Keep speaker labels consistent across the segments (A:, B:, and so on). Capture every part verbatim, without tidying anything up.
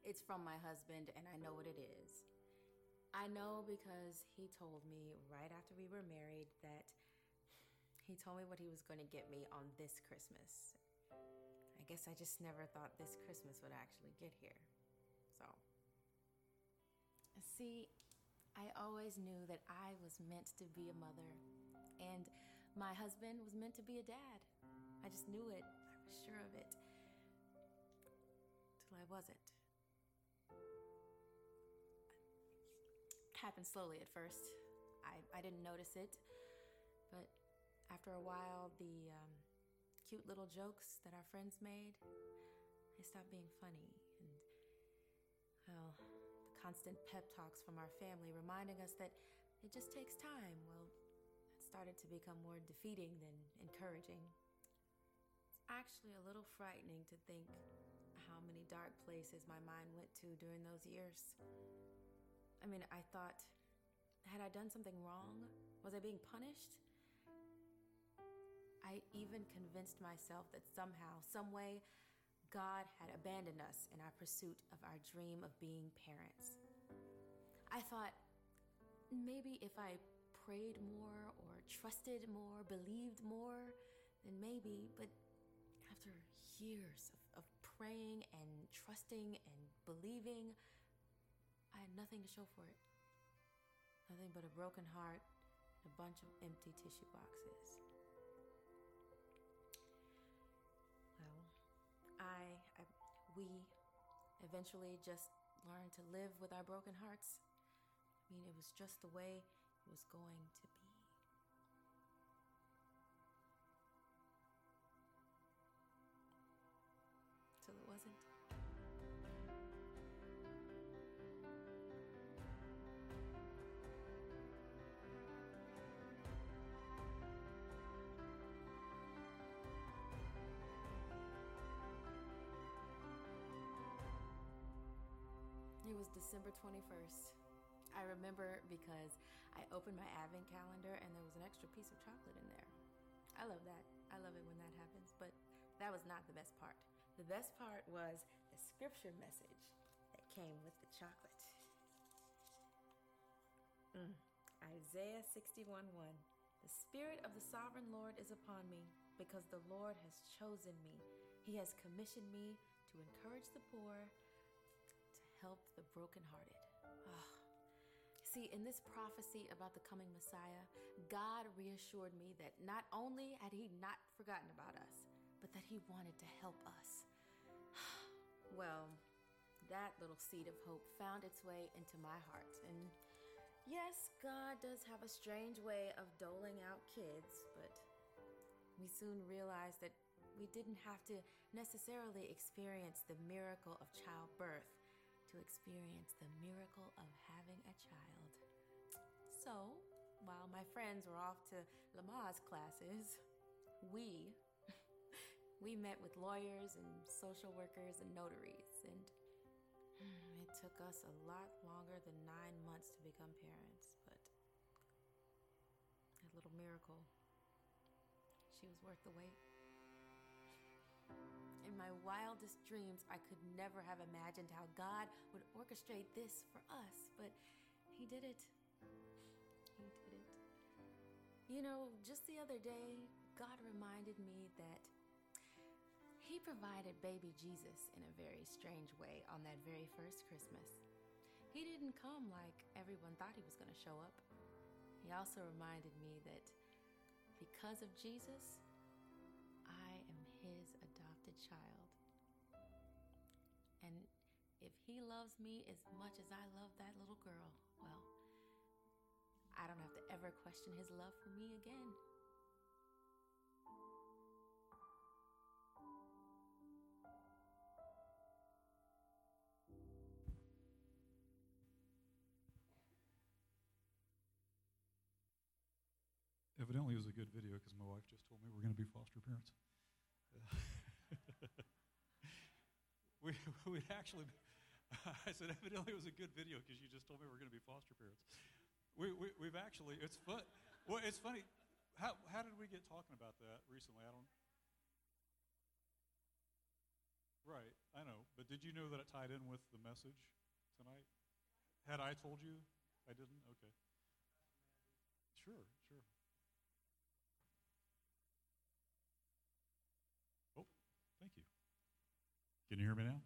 A: It's from my husband, and I know what it is. I know because he told me right after we were married that he told me what he was going to get me on this Christmas. I guess I just never thought this Christmas would actually get here. So, see, I always knew that I was meant to be a mother, and my husband was meant to be a dad. I just knew it. I was sure of it. Till I wasn't. It happened slowly at first. I, I didn't notice it, but after a while, the um, cute little jokes that our friends made, they stopped being funny, and, well, the constant pep talks from our family reminding us that it just takes time, well, it started to become more defeating than encouraging. It's actually a little frightening to think how many dark places my mind went to during those years. I mean, I thought, had I done something wrong? Was I being punished? I even convinced myself that somehow, some way, God had abandoned us in our pursuit of our dream of being parents. I thought maybe if I prayed more or trusted more, believed more, then maybe, but after years of, of praying and trusting and believing, I had nothing to show for it. Nothing but a broken heart and a bunch of empty tissue boxes. Well, I, I, we eventually just learned to live with our broken hearts. I mean, it was just the way it was going to be. Till it wasn't. It was December twenty-first. I remember because I opened my advent calendar and there was an extra piece of chocolate in there. I love that. I love it when that happens, but that was not the best part. The best part was the scripture message that came with the chocolate. Mm. Isaiah sixty-one one. The Spirit of the Sovereign Lord is upon me because the Lord has chosen me. He has commissioned me to encourage the poor, to help the brokenhearted. Oh. See, in this prophecy about the coming Messiah, God reassured me that not only had he not forgotten about us, but that he wanted to help us. Well, that little seed of hope found its way into my heart. And yes, God does have a strange way of doling out kids, but we soon realized that we didn't have to necessarily experience the miracle of childbirth to experience the miracle of having a child. So, while my friends were off to Lamaze classes, we, we met with lawyers and social workers and notaries, and it took us a lot longer than nine months to become parents, but that little miracle, she was worth the wait. In my wildest dreams, I could never have imagined how God would orchestrate this for us, but he did it. He did it. You know, just the other day, God reminded me that he provided baby Jesus in a very strange way on that very first Christmas. He didn't come like everyone thought he was going to show up. He also reminded me that because of Jesus, I am his adopted child. And if he loves me as much as I love that little girl, well, I don't have to ever question his love for me again.
B: Evidently it was a good video because my wife just told me we're going to be foster parents. we, we'd actually, I said evidently it was a good video because you just told me we're going to be foster parents. We, we, we've actually, it's fun. Well, it's funny. How, how did we get talking about that recently? I don't, right. I know, but did you know that it tied in with the message tonight? Had I told you? I didn't? Okay. Sure, sure. Oh, thank you. Can you hear me now?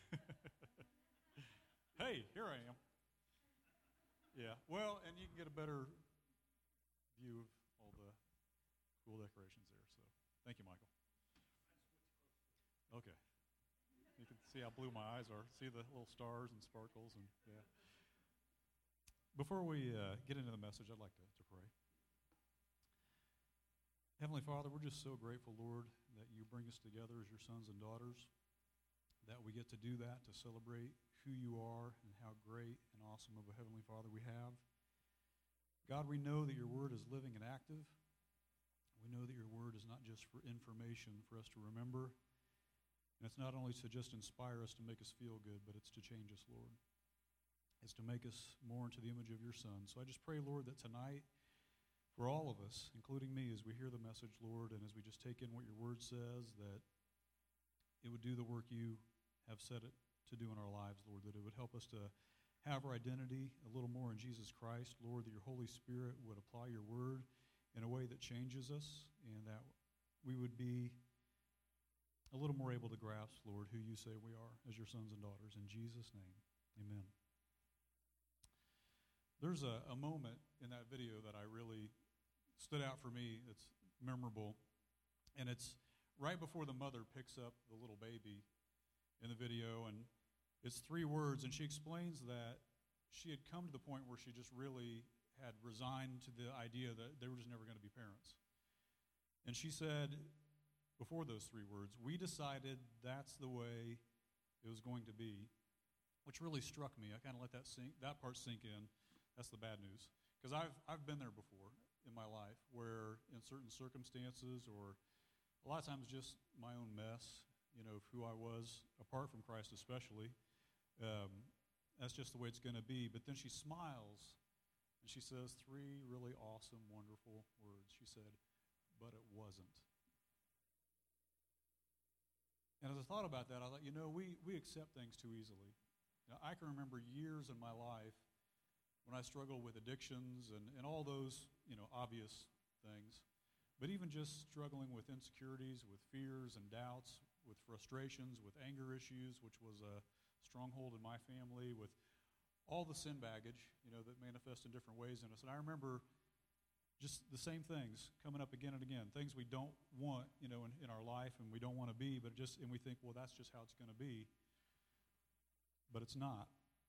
B: Hey, here I am. Yeah, well, and you can get a better view of all the cool decorations there. So, thank you, Michael. Okay. You can see how blue my eyes are. See the little stars and sparkles, and yeah. Before we uh, get into the message, I'd like to, to pray. Heavenly Father, we're just so grateful, Lord, that you bring us together as your sons and daughters, that we get to do that, to celebrate who you are and how great and awesome of a Heavenly Father we have. God, we know that your word is living and active. We know that your word is not just for information for us to remember, and it's not only to just inspire us to make us feel good, but it's to change us, Lord. It's to make us more into the image of your Son. So I just pray, Lord, that tonight, for all of us, including me, as we hear the message, Lord, and as we just take in what your word says, that it would do the work you have said it to do in our lives, Lord, that it would help us to have our identity a little more in Jesus Christ, Lord, that your Holy Spirit would apply your word in a way that changes us, and that we would be a little more able to grasp, Lord, who you say we are as your sons and daughters. In Jesus' name, amen. There's a, a moment in that video that I really stood out for me. It's memorable, and it's right before the mother picks up the little baby in the video, and it's three words, and she explains that she had come to the point where she just really had resigned to the idea that they were just never going to be parents. And she said, before those three words, we decided that's the way it was going to be, which really struck me. I kind of let that sink, that part sink in. That's the bad news. Because I've, I've been there before in my life where in certain circumstances, or a lot of times just my own mess, you know, of who I was, apart from Christ especially, um, that's just the way it's going to be. But then she smiles, and she says three really awesome, wonderful words. She said, but it wasn't. And as I thought about that, I thought, you know, we, we accept things too easily. You know, I can remember years in my life when I struggled with addictions and, and all those, you know, obvious things. But even just struggling with insecurities, with fears and doubts, with frustrations, with anger issues, which was a stronghold in my family, with all the sin baggage, you know, that manifest in different ways in us. And I remember just the same things coming up again and again, things we don't want, you know, in, in our life and we don't want to be, but just, and we think, well, that's just how it's going to be. But it's not.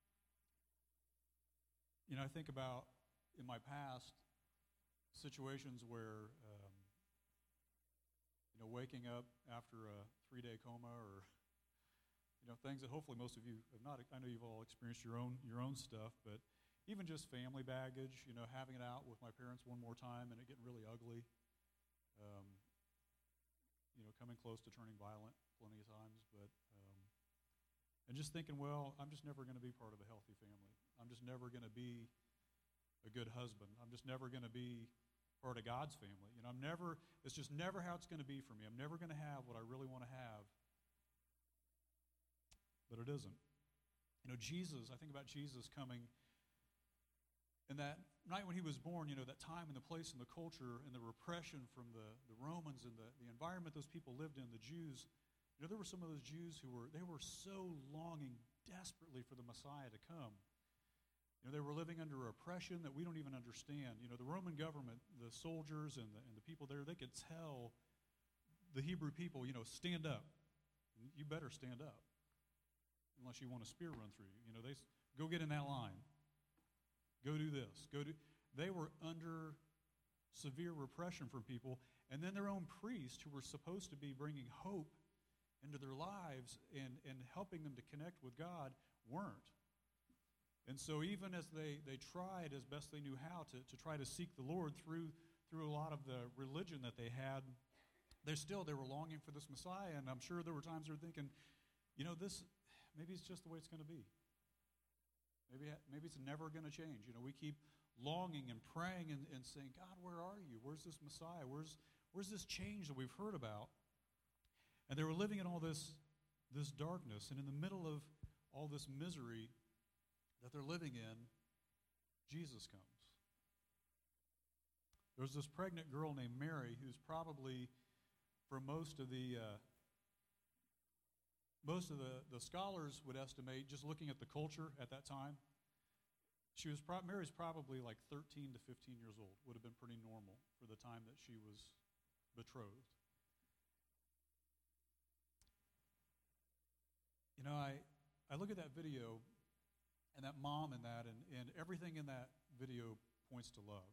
B: You know, I think about in my past situations where, um, you know, waking up after a three-day coma, or, you know, things that hopefully most of you have not, I know you've all experienced your own your own stuff, but even just family baggage, you know, having it out with my parents one more time and it getting really ugly, um, you know, coming close to turning violent plenty of times, but, um, and just thinking, well, I'm just never going to be part of a healthy family. I'm just never going to be a good husband. I'm just never going to be part of God's family. You know, I'm never, it's just never how it's going to be for me. I'm never going to have what I really want to have, but it isn't. You know, Jesus, I think about Jesus coming. And that night when he was born, you know, that time and the place and the culture and the repression from the, the Romans and the, the environment those people lived in, the Jews, you know, there were some of those Jews who were, they were so longing desperately for the Messiah to come. You know, they were living under oppression that we don't even understand. You know, the Roman government, the soldiers and the, and the people there, they could tell the Hebrew people, you know, stand up. You better stand up unless you want a spear run through you. You know, they go get in that line. Go do this. Go do. They were under severe repression from people, and then their own priests, who were supposed to be bringing hope into their lives and, and helping them to connect with God, weren't. And so even as they, they tried as best they knew how to, to try to seek the Lord through through a lot of the religion that they had, they still they were longing for this Messiah, and I'm sure there were times they were thinking, you know, this maybe it's just the way it's going to be. Maybe, maybe it's never going to change. You know, we keep longing and praying and, and saying, God, where are you? Where's this Messiah? Where's, where's this change that we've heard about? And they were living in all this this darkness, and in the middle of all this misery that they're living in, Jesus comes. There's this pregnant girl named Mary who's probably, for most of the uh, most of the, the scholars would estimate, just looking at the culture at that time, she was pro- Mary's probably like thirteen to fifteen years old. Would have been pretty normal for the time that she was betrothed. You know, I, I look at that video and that mom in that, and, and everything in that video points to love.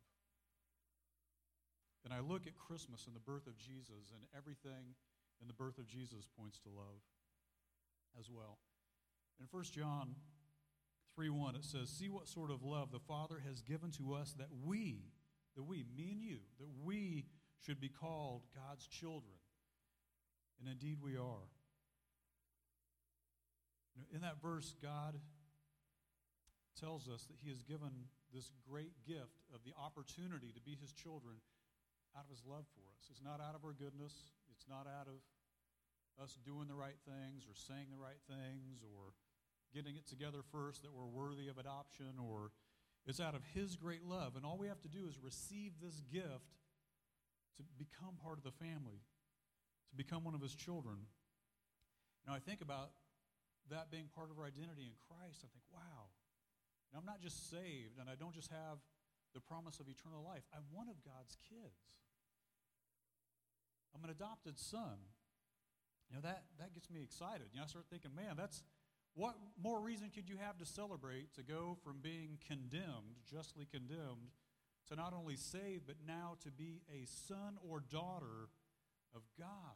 B: And I look at Christmas and the birth of Jesus, and everything in the birth of Jesus points to love as well. In First John three one, it says, "See what sort of love the Father has given to us, that we, that we, me and you, that we should be called God's children. And indeed we are." In that verse, God tells us that he has given this great gift of the opportunity to be his children out of his love for us. It's not out of our goodness. It's not out of us doing the right things or saying the right things or getting it together first that we're worthy of adoption, or it's out of his great love. And all we have to do is receive this gift to become part of the family, to become one of his children. Now I think about that being part of our identity in Christ. I think, wow, now I'm not just saved and I don't just have the promise of eternal life. I'm one of God's kids. I'm an adopted son. You know, that, that gets me excited. You know, I start thinking, man, that's, what more reason could you have to celebrate, to go from being condemned, justly condemned, to not only saved, but now to be a son or daughter of God?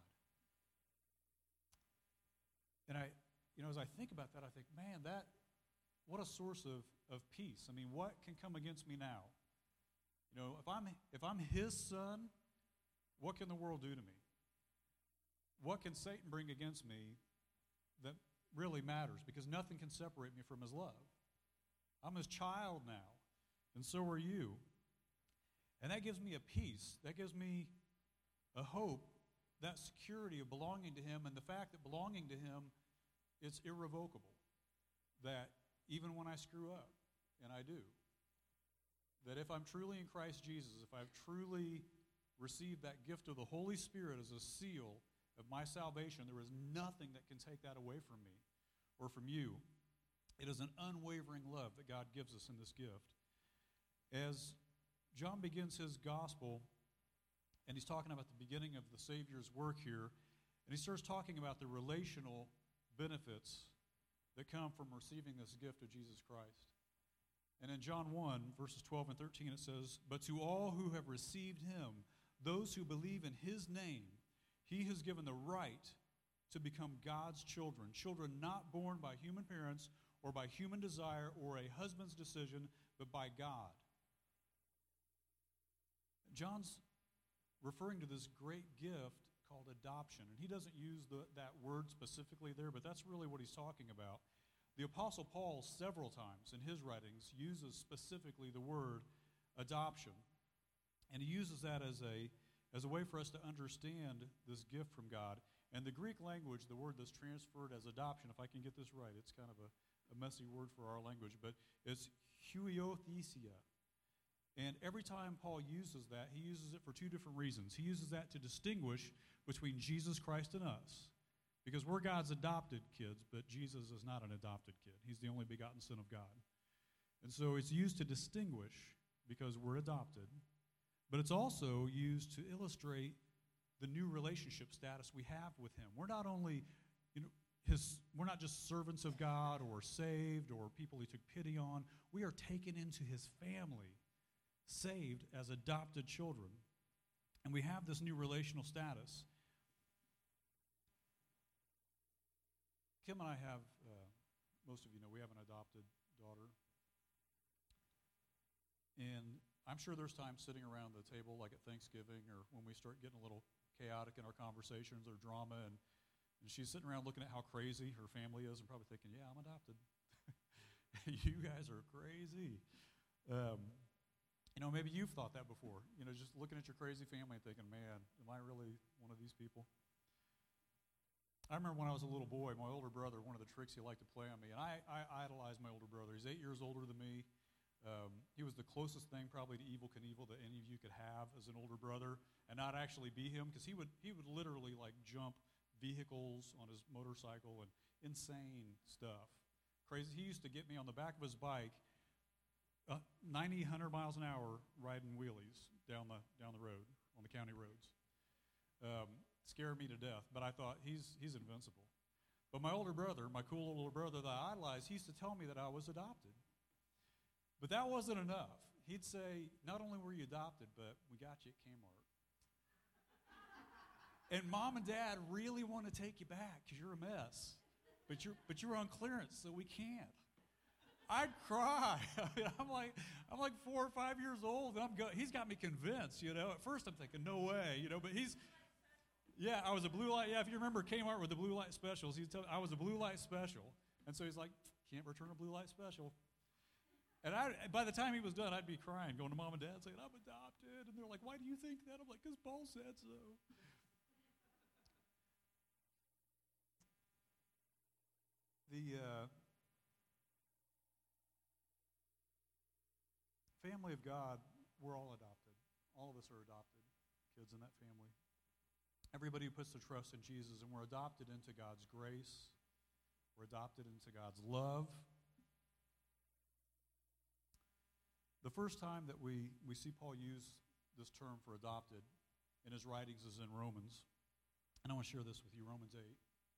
B: And I, you know, as I think about that, I think, man, that, what a source of, of peace. I mean, what can come against me now? You know, if I'm if I'm his son, what can the world do to me? What can Satan bring against me that really matters? Because nothing can separate me from his love. I'm his child now, and so are you. And that gives me a peace. That gives me a hope, that security of belonging to him, and the fact that belonging to him, it's irrevocable. That even when I screw up, and I do, that if I'm truly in Christ Jesus, if I've truly received that gift of the Holy Spirit as a seal of my salvation, there is nothing that can take that away from me or from you. It is an unwavering love that God gives us in this gift. As John begins his gospel, and he's talking about the beginning of the Savior's work here, and he starts talking about the relational benefits that come from receiving this gift of Jesus Christ. And in John one, verses twelve and thirteen, it says, "But to all who have received him, those who believe in his name, he has given the right to become God's children, children not born by human parents or by human desire or a husband's decision, but by God." John's referring to this great gift called adoption. And he doesn't use the, that word specifically there, but that's really what he's talking about. The Apostle Paul, several times in his writings, uses specifically the word adoption. And he uses that as a, as a way for us to understand this gift from God. And the Greek language, the word that's transferred as adoption, if I can get this right, it's kind of a, a messy word for our language, but it's huiothesia. And every time Paul uses that, he uses it for two different reasons. He uses that to distinguish between Jesus Christ and us, because we're God's adopted kids, but Jesus is not an adopted kid. He's the only begotten Son of God. And so it's used to distinguish because we're adopted, but it's also used to illustrate the new relationship status we have with him. We're not only, you know, his, we're not just servants of God or saved or people he took pity on. We are taken into his family, saved as adopted children. And we have this new relational status. Kim and I have, uh, most of you know, we have an adopted daughter. And I'm sure there's times sitting around the table like at Thanksgiving or when we start getting a little chaotic in our conversations or drama, and, and she's sitting around looking at how crazy her family is and probably thinking, yeah, I'm adopted. You guys are crazy. Um, You know, maybe you've thought that before. You know, just looking at your crazy family and thinking, man, am I really one of these people? I remember when I was a little boy, my older brother, one of the tricks he liked to play on me, and I, I idolized my older brother. He's eight years older than me. Um, he was the closest thing probably to Evel Knievel that any of you could have as an older brother, and not actually be him, because he would, he would literally like jump vehicles on his motorcycle and insane stuff. Crazy. He used to get me on the back of his bike, uh, ninety, one hundred miles an hour, riding wheelies down the, down the road, on the county roads. Um, scared me to death, but I thought, he's, he's invincible. But my older brother, my cool older brother that I idolized, he used to tell me that I was adopted. But that wasn't enough. He'd say, not only were you adopted, but we got you at Kmart. And Mom and Dad really want to take you back because you're a mess. But you're, but you're on clearance, so we can't. I'd cry. I mean, I'm like, I'm like four or five years old, and I'm go- he's got me convinced, you know. At first I'm thinking, no way, you know, but he's, yeah, I was a blue light, yeah, if you remember Kmart with the blue light specials, he's tell- I was a blue light special. And so he's like, can't return a blue light special. And I, by the time he was done, I'd be crying, going to Mom and Dad saying, I'm adopted. And they're like, why do you think that? I'm like, because Paul said so. The uh, family of God, we're all adopted. All of us are adopted, kids in that family. Everybody who puts their trust in Jesus, and we're adopted into God's grace. We're adopted into God's love. The first time that we, we see Paul use this term for adopted in his writings is in Romans. And I want to share this with you, Romans eight.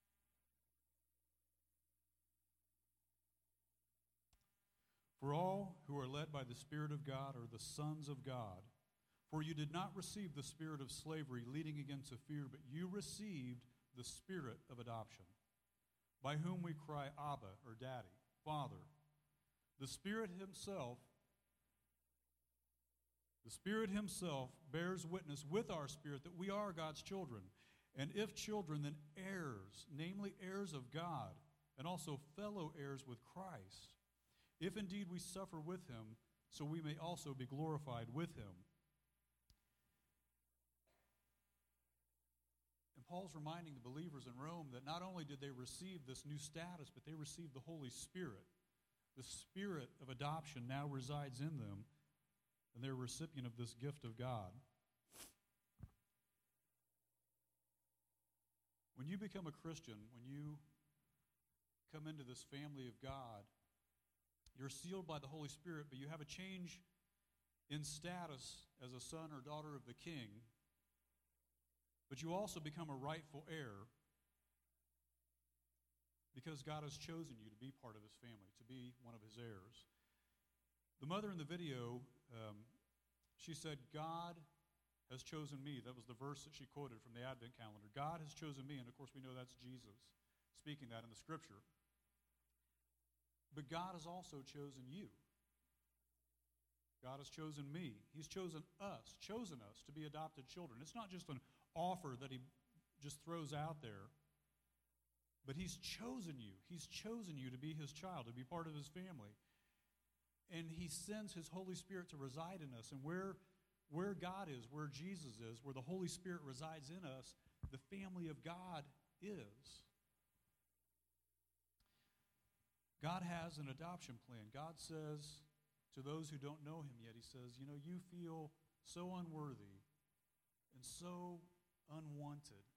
B: For all who are led by the Spirit of God are the sons of God. For you did not receive the spirit of slavery leading again to fear, but you received the Spirit of adoption, by whom we cry, Abba, or Daddy, Father. The Spirit himself, the Spirit himself bears witness with our spirit that we are God's children. And if children, then heirs, namely heirs of God, and also fellow heirs with Christ. If indeed we suffer with him, so we may also be glorified with him. And Paul's reminding the believers in Rome that not only did they receive this new status, but they received the Holy Spirit. The Spirit of adoption now resides in them, and they're a recipient of this gift of God. When you become a Christian, when you come into this family of God, you're sealed by the Holy Spirit, but you have a change in status as a son or daughter of the King. But you also become a rightful heir because God has chosen you to be part of his family, to be one of his heirs. The mother in the video, um, she said, God has chosen me. That was the verse that she quoted from the Advent calendar. God has chosen me, and of course we know that's Jesus speaking that in the Scripture. But God has also chosen you. God has chosen me. He's chosen us, chosen us to be adopted children. It's not just an offer that he just throws out there, but he's chosen you. He's chosen you to be his child, to be part of his family. And he sends his Holy Spirit to reside in us. And where, where God is, where Jesus is, where the Holy Spirit resides in us, the family of God is. God has an adoption plan. God says to those who don't know him yet, he says, you know, you feel so unworthy and so unwanted.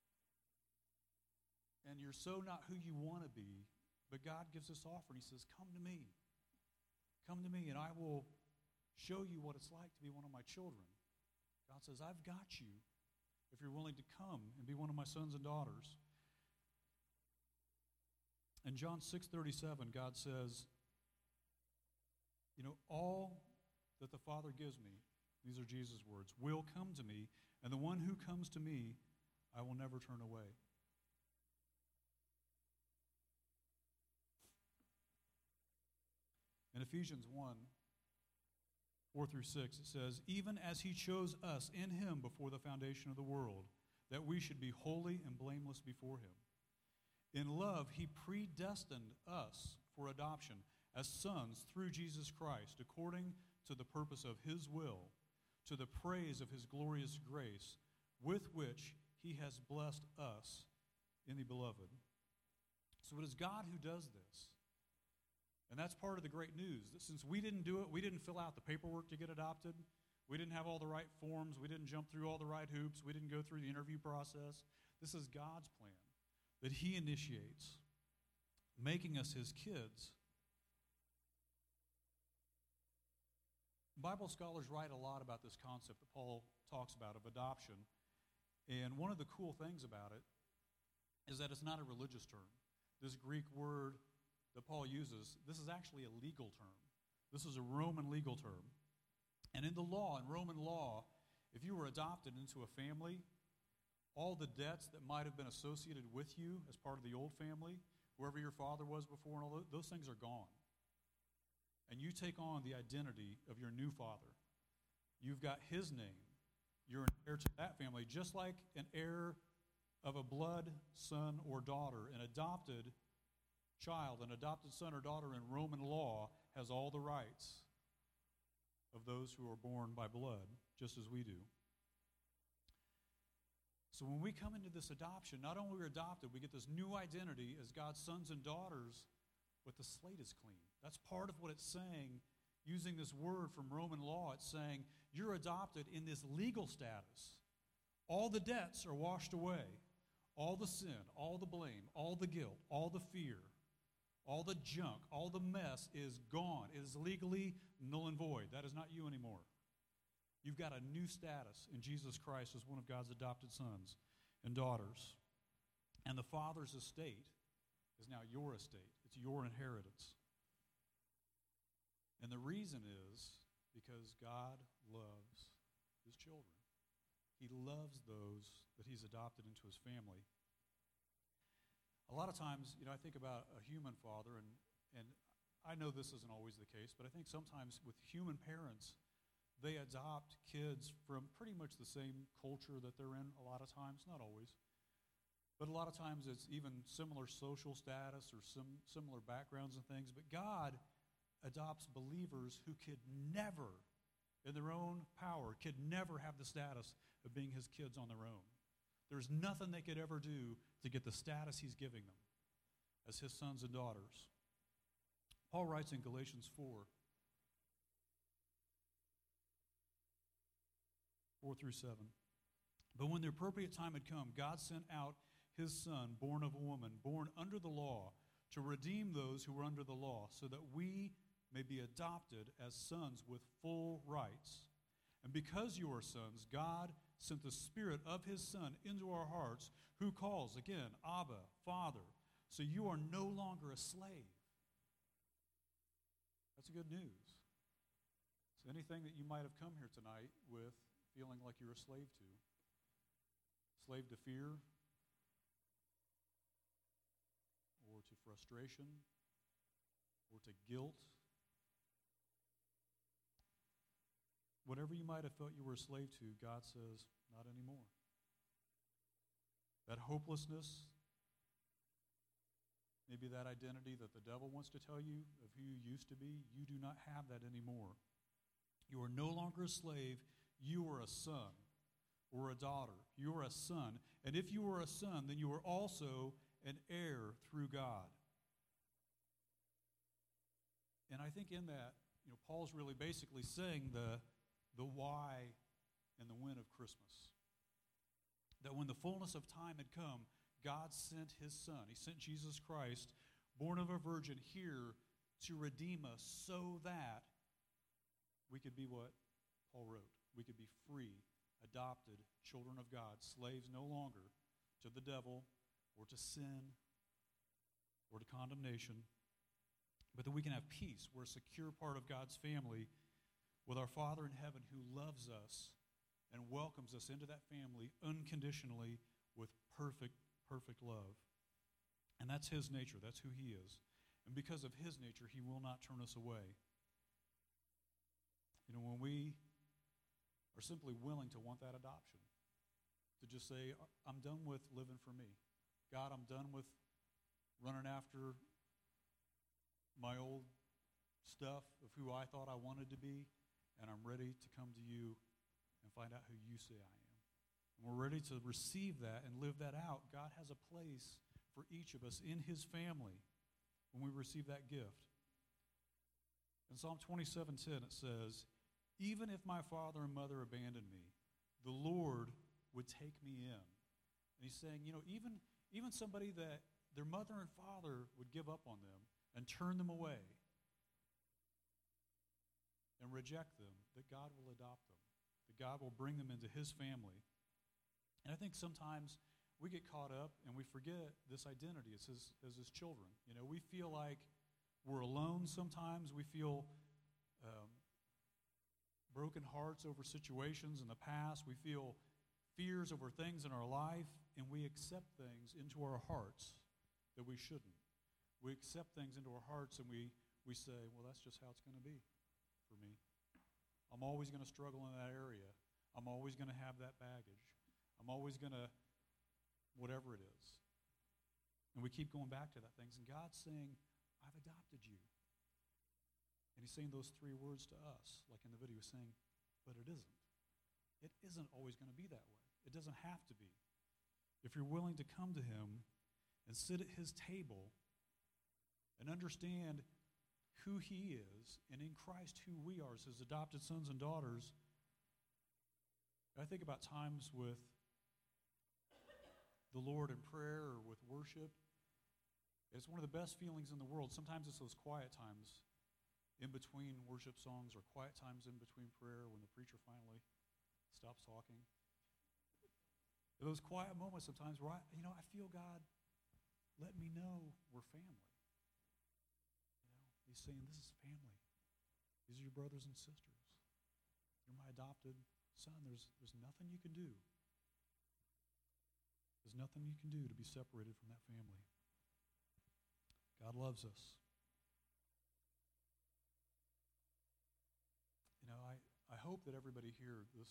B: And you're so not who you want to be. But God gives this offer, and he says, come to me. Come to me, and I will show you what it's like to be one of my children. God says, I've got you if you're willing to come and be one of my sons and daughters. In John six thirty-seven, God says, you know, all that the Father gives me, these are Jesus' words, will come to me, and the one who comes to me, I will never turn away. In Ephesians one, four through six, it says, even as he chose us in him before the foundation of the world, that we should be holy and blameless before him. In love, he predestined us for adoption as sons through Jesus Christ, according to the purpose of his will, to the praise of his glorious grace, with which he has blessed us in the beloved. So it is God who does this. And that's part of the great news, that since we didn't do it, we didn't fill out the paperwork to get adopted, we didn't have all the right forms, we didn't jump through all the right hoops, we didn't go through the interview process. This is God's plan that he initiates, making us his kids. Bible scholars write a lot about this concept that Paul talks about of adoption. And one of the cool things about it is that it's not a religious term. This Greek word that Paul uses, this is actually a legal term. This is a Roman legal term. And in the law, in Roman law, if you were adopted into a family, all the debts that might have been associated with you as part of the old family, wherever your father was before, and all those, those things are gone. And you take on the identity of your new father. You've got his name. You're an heir to that family, just like an heir of a blood son or daughter. An adopted child, an adopted son or daughter in Roman law has all the rights of those who are born by blood, just as we do. So when we come into this adoption, not only are we adopted, we get this new identity as God's sons and daughters, but the slate is clean. That's part of what it's saying, using this word from Roman law. It's saying you're adopted in this legal status. All the debts are washed away. All the sin, all the blame, all the guilt, all the fear, all the junk, all the mess is gone. It is legally null and void. That is not you anymore. You've got a new status in Jesus Christ as one of God's adopted sons and daughters. And the Father's estate is now your estate. It's your inheritance. And the reason is because God loves his children. He loves those that he's adopted into his family. A lot of times, you know, I think about a human father, and, and I know this isn't always the case, but I think sometimes with human parents, they adopt kids from pretty much the same culture that they're in a lot of times, not always. But a lot of times it's even similar social status or some similar backgrounds and things. But God adopts believers who could never, in their own power, could never have the status of being his kids on their own. There's nothing they could ever do to get the status he's giving them as his sons and daughters. Paul writes in Galatians four, four through seven. But when the appropriate time had come, God sent out his son, born of a woman, born under the law, to redeem those who were under the law, so that we may be adopted as sons with full rights. And because you are sons, God sent the Spirit of his Son into our hearts, who calls, again, Abba, Father. So you are no longer a slave. That's good news. So anything that you might have come here tonight with feeling like you're a slave to, slave to fear, or to frustration, or to guilt, whatever you might have felt you were a slave to, God says, not anymore. That hopelessness, maybe that identity that the devil wants to tell you of who you used to be, you do not have that anymore. You are no longer a slave. You are a son or a daughter. You are a son. And if you are a son, then you are also an heir through God. And I think in that, you know, Paul's really basically saying the, the why and the when of Christmas. That when the fullness of time had come, God sent his son. He sent Jesus Christ, born of a virgin, here to redeem us so that we could be what Paul wrote. We could be free, adopted children of God, slaves no longer to the devil or to sin or to condemnation, but that we can have peace. We're a secure part of God's family with our Father in heaven who loves us and welcomes us into that family unconditionally with perfect, perfect love. And that's his nature. That's who he is. And because of his nature, he will not turn us away. You know, when we are simply willing to want that adoption, to just say, I'm done with living for me. God, I'm done with running after my old stuff of who I thought I wanted to be, and I'm ready to come to you and find out who you say I am. and we're ready to receive that and live that out, God has a place for each of us in his family when we receive that gift. In Psalm twenty-seven ten, it says, even if my father and mother abandon me, the Lord would take me in. And he's saying, you know, even, even somebody that their mother and father would give up on them and turn them away and reject them, that God will adopt them, that God will bring them into his family. And I think sometimes we get caught up and we forget this identity as his, as his children. You know, we feel like we're alone sometimes. We feel um, broken hearts over situations in the past. We feel fears over things in our life, and we accept things into our hearts that we shouldn't. We accept things into our hearts and we, we say, well, that's just how it's going to be for me. I'm always going to struggle in that area. I'm always going to have that baggage. I'm always going to, whatever it is. And we keep going back to that things. And God's saying, I've adopted you. And he's saying those three words to us, like in the video, he's saying, but it isn't. It isn't always going to be that way. It doesn't have to be. If you're willing to come to him and sit at his table and understand who he is, and in Christ who we are as his adopted sons and daughters, I think about times with the Lord in prayer or with worship. It's one of the best feelings in the world. Sometimes it's those quiet times in between worship songs or quiet times in between prayer when the preacher finally stops talking. Those quiet moments sometimes where I, you know, I feel God let me know we're family. He's saying, this is family. These are your brothers and sisters. You're my adopted son. There's, there's nothing you can do. There's nothing you can do to be separated from that family. God loves us. You know, I, I hope that everybody here, this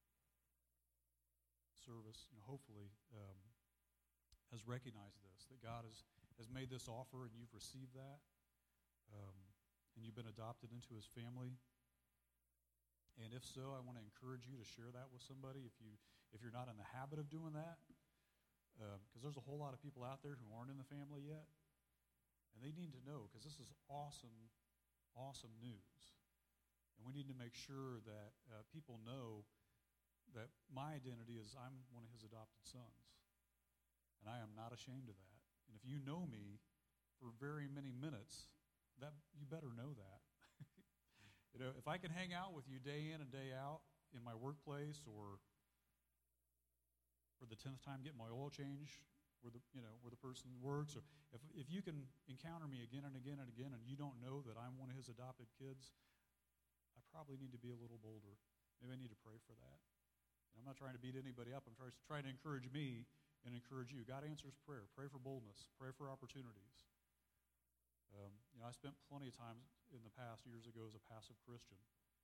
B: service, you know, hopefully um, has recognized this, that God has, has made this offer and you've received that. Um, and you've been adopted into his family. And if so, I want to encourage you to share that with somebody if, you, if you're not in the habit of doing that. Because um, there's a whole lot of people out there who aren't in the family yet. And they need to know, because this is awesome, awesome news. And we need to make sure that uh, people know that my identity is I'm one of his adopted sons. And I am not ashamed of that. And if you know me for very many minutes, that you better know that. You know, if I can hang out with you day in and day out in my workplace, or for the tenth time getting my oil change where the you know where the person works, or if if you can encounter me again and again and again and you don't know that I'm one of his adopted kids, I probably need to be a little bolder. Maybe I need to pray for that. And I'm not trying to beat anybody up. I'm trying trying to encourage me and encourage you. God answers prayer. Pray for boldness. Pray for opportunities. Um, you know, I spent plenty of time in the past, years ago, as a passive Christian.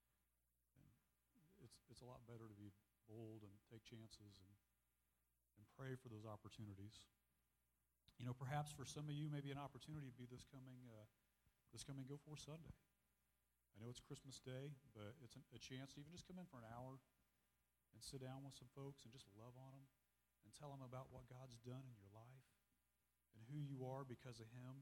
B: And it's it's a lot better to be bold and take chances and and pray for those opportunities. You know, perhaps for some of you, maybe an opportunity would be this coming uh, this coming Go Forth Sunday. I know it's Christmas Day, but it's an, a chance to even just come in for an hour and sit down with some folks and just love on them and tell them about what God's done in your life and who you are because of him.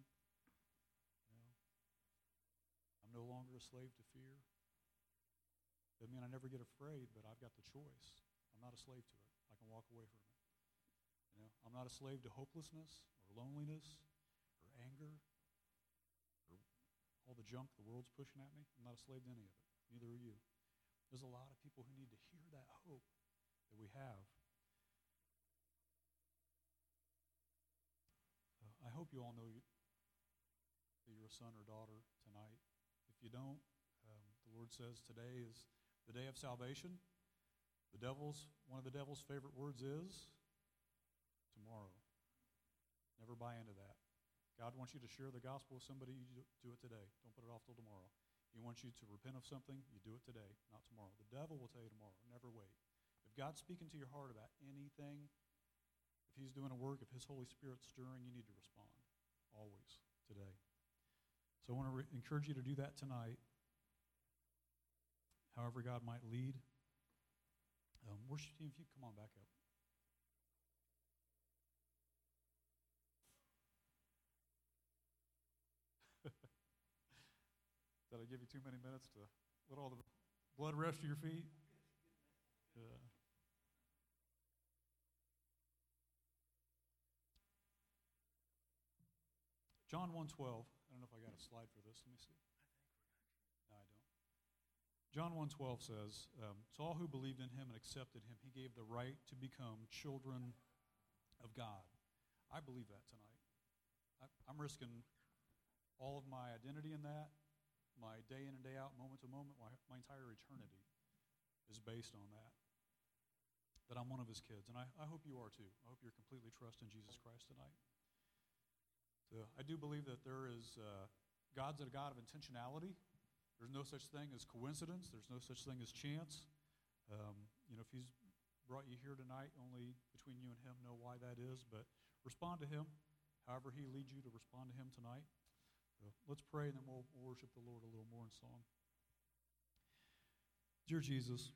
B: I'm no longer a slave to fear. Doesn't mean I never get afraid, but I've got the choice. I'm not a slave to it. I can walk away from it. You know, I'm not a slave to hopelessness or loneliness or anger or all the junk the world's pushing at me. I'm not a slave to any of it. Neither are you. There's a lot of people who need to hear that hope that we have. Uh, I hope you all know you, that you're a son or daughter tonight. If you don't, um, the Lord says today is the day of salvation. The devil's, one of the devil's favorite words is tomorrow. Never buy into that. God wants you to share the gospel with somebody, you do it today. Don't put it off till tomorrow. He wants you to repent of something, you do it today, not tomorrow. The devil will tell you tomorrow. Never wait. If God's speaking to your heart about anything, if he's doing a work, if his Holy Spirit's stirring, you need to respond. Always, today. So I want to re- encourage you to do that tonight, however God might lead. Um, worship team, if you come on back up. Did I give you too many minutes to let all the blood rush to your feet? Yeah. John one twelve. I don't know if I got a slide for this. Let me see. No, I don't. John one twelve says, um, to all who believed in him and accepted him, he gave the right to become children of God. I believe that tonight. I, I'm risking all of my identity in that, my day in and day out, moment to moment, my, my entire eternity is based on that, that I'm one of his kids. And I, I hope you are too. I hope you're completely trusting Jesus Christ tonight. So I do believe that there is, uh, God's a God of intentionality. There's no such thing as coincidence. There's no such thing as chance. Um, you know, if he's brought you here tonight, only between you and him know why that is. But respond to him, however he leads you to respond to him tonight. So let's pray, and then we'll, we'll worship the Lord a little more in song. Dear Jesus,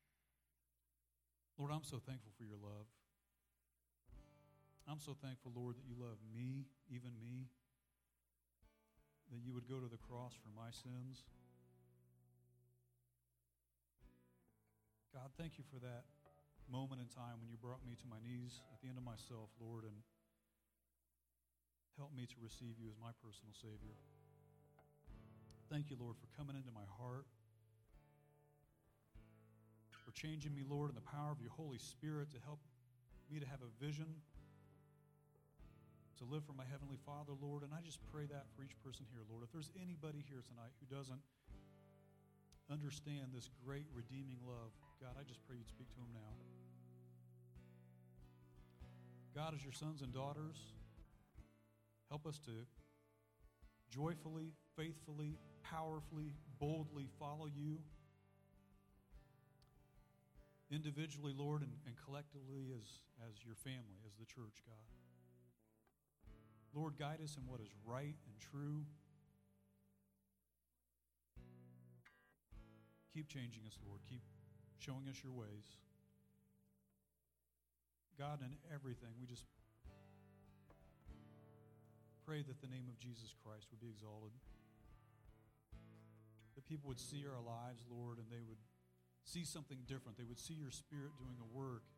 B: Lord, I'm so thankful for your love. I'm so thankful, Lord, that you love me, even me, that you would go to the cross for my sins. God, thank you for that moment in time when you brought me to my knees at the end of myself, Lord, and help me to receive you as my personal Savior. Thank you, Lord, for coming into my heart, for changing me, Lord, in the power of your Holy Spirit to help me to have a vision to live for my Heavenly Father, Lord. And I just pray that for each person here, Lord. If there's anybody here tonight who doesn't understand this great redeeming love, God, I just pray you'd speak to them now. God, as your sons and daughters, help us to joyfully, faithfully, powerfully, boldly follow you individually, Lord, and, and collectively as, as your family, as the church, God. Lord, guide us in what is right and true. Keep changing us, Lord. Keep showing us your ways. God, in everything, we just pray that the name of Jesus Christ would be exalted. That people would see our lives, Lord, and they would see something different. They would see your Spirit doing a work.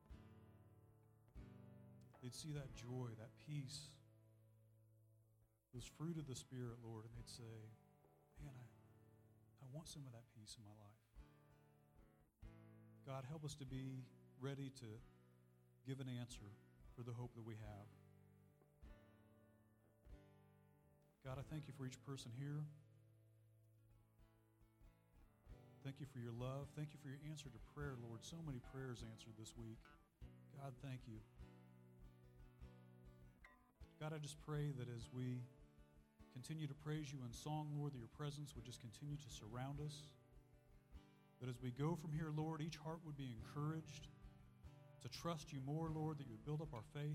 B: They'd see that joy, that peace, those fruit of the Spirit, Lord, and they'd say, man, I, I want some of that peace in my life. God, help us to be ready to give an answer for the hope that we have. God, I thank you for each person here. Thank you for your love. Thank you for your answer to prayer, Lord. So many prayers answered this week. God, thank you. God, I just pray that as we continue to praise you in song, Lord, that your presence would just continue to surround us. That as we go from here, Lord, each heart would be encouraged to trust you more, Lord, that you would build up our faith.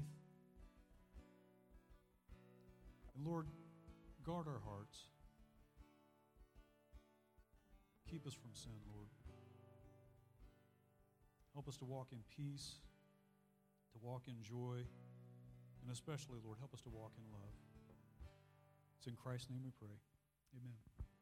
B: And Lord, guard our hearts. Keep us from sin, Lord. Help us to walk in peace, to walk in joy, and especially, Lord, help us to walk in love. It's in Christ's name we pray. Amen.